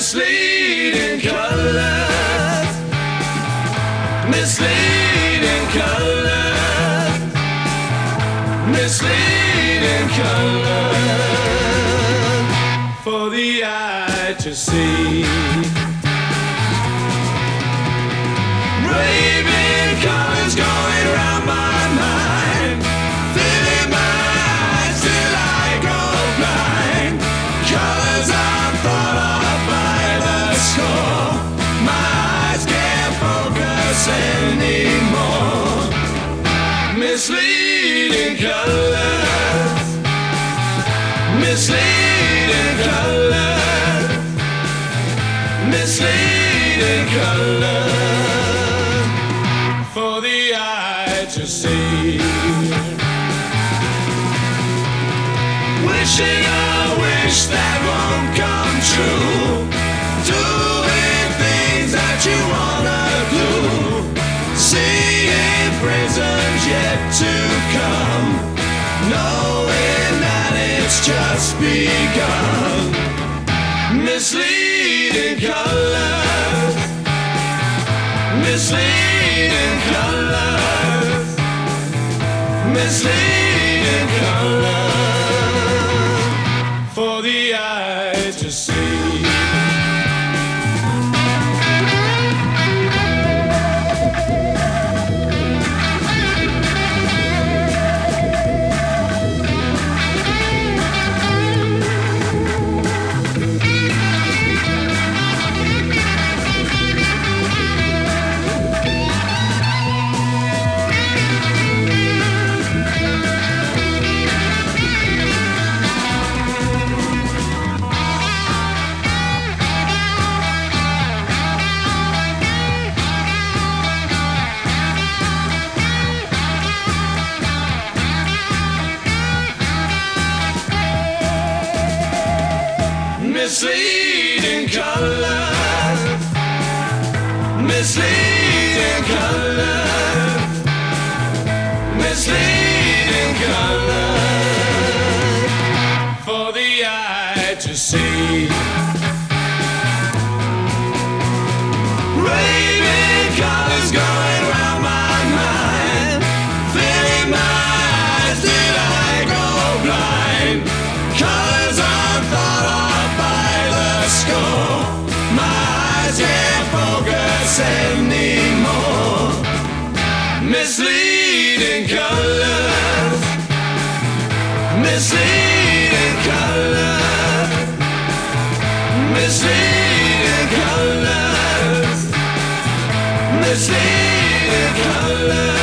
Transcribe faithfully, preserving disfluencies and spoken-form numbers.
Misleading colors, misleading colors, misleading colors for the eye to see. Raving colors going round my mind, filling my eyes till I go blind. Colors are thought of by the score. My eyes can't focus anymore. Misleading colors, misleading colors, misleading colors for the eye to see. Wishing a wish that won't come true, doing things that you wanna do, seeing prisons yet to come, knowing that it's just begun. Misleading colors, misleading colors, misleading colors for the eye to see. Misleading colors, misleading colors, misleading colors for the eye to see. Raving colors going round my mind, filling my eyes till I go blind. Colors are thought of score. My eyes can't focus anymore. Misleading colors, misleading colors, misleading colors, misleading colors